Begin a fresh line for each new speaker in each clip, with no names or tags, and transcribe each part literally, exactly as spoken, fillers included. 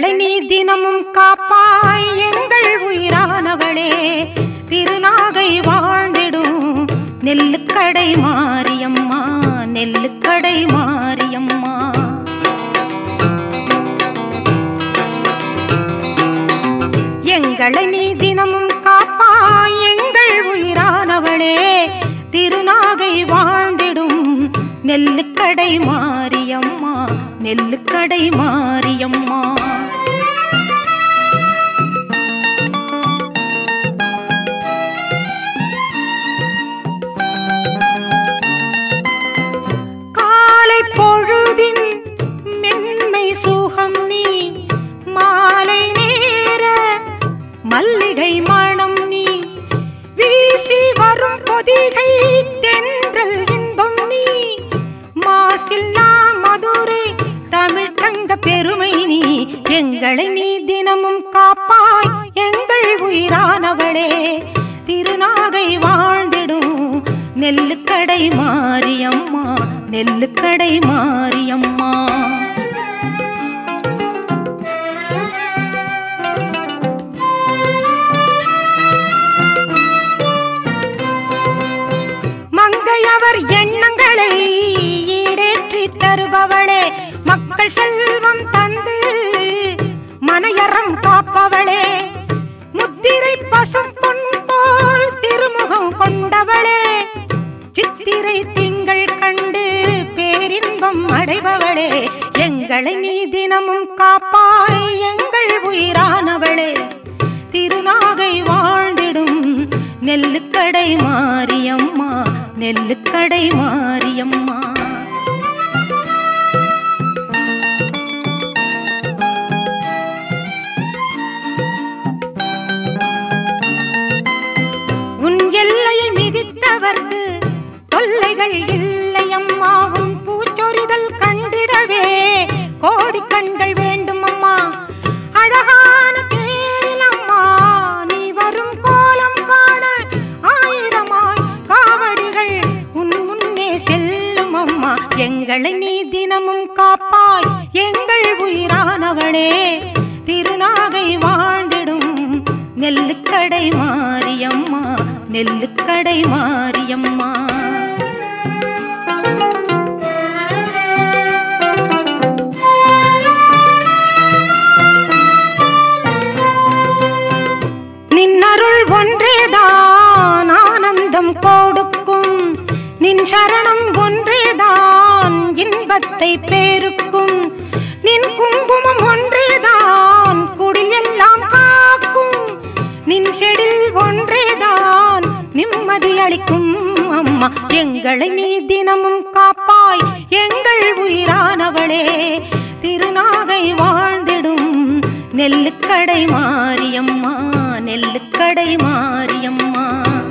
எங்களை நீ தினமும் காப்பாய் எங்கள் உயிரானவளே திருநாகை வாழ்ந்திடும் நெல்லுக்கடை மாரியம்மா நெல்லுக்கடை மாரியம்மா. எங்களை நீ தினமும் காப்பாய் எங்கள் உயிரானவளே திருநாகை வாழ்ந்திடும் நெல்லுக்கடை மாரியம்மா நெல்லுக்கடை மாரியம்மா. காலை பொழுதின் மென்மை சுகம் நீ மாலை நேர மல்லிகை மணம் நீ வீசி வரும் பொதிகை தென்றல் இன்பம் நீ மாசில்லா மதுரை தமிழ் சங்க பெருமை நீ. எங்களை நீ தினமும் காப்பாய் எங்கள் உயிரானவளே திருநாகை வாழ்ந்திடும் நெல்லுக்கடை மாரியம்மா நெல்லுக்கடை மாரியம்மா. மங்கையவர் எண்ணங்களை ஈடேற்றி தருபவளே மக்கள் செல்வம் தந்து மனையறம் காப்பவளே முத்திரை பசும் பொன் போல் திருமுகம் கொண்டவளே சித்திரை திங்கள் கண்டு பேரின்பம் அடைபவளே. எங்களை நீ தினமும் காப்பாய் எங்கள் உயிரானவளே திருநாகை வாழ்ந்திடும் நெல்லுக்கடை மாரியம்மா நெல்லுக்கடை மாரியம்மா. உன் எல்லையை மிதித்தவர்க்கு தொல்லைகள் இல்லையம்மா உன் பூச்சொரிதல் கண்டிடவே கோடி கண்கள் வேண்டும் அம்மா. அழகான தேரிலம்மா நீ வரும் கோலம் காண ஆயிரமாய் காவடிகள் உன் முன்னே செல்லும் அம்மா. எங்களை நீ தினமும் காப்பாய் எங்கள் உயிரானவளே திருநாகை வாழ்ந்திடும் நெல்லுக்கடை மாரியம்மா நெல்லுக்கடை மாரியம்மா. நின்னருள் ஒன்றேதான் ஆனந்தம் கொடுக்கும் நின் சரணம் ஒன்றேதான் இன்பத்தை பேருக்கும் நின் குங்குமம் ஒன்றேதான் குடில் எல்லாம் காக்கும் நின் செடில் ஒன்றேதான் நிம்மதி அளிக்கும் அம்மா. எங்களை நீ தினமும் காப்பாய் எங்கள் உயிரானவளே திருநாகை வாழ்ந்திடும் நெல்லுக்கடை மாரியம்மா நெல்லுக்கடை மாரியம்மா.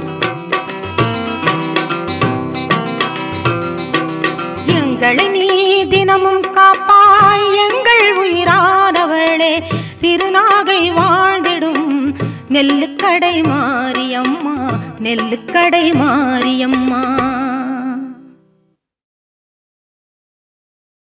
எங்களை நீ தினமும் காப்பாய் எங்கள் உயிரானவளே திருநாகை வாழ்ந்திடும் நெல்லுக்கடை மாரியம்மா நெல்லுக்கடை மாரியம்மா.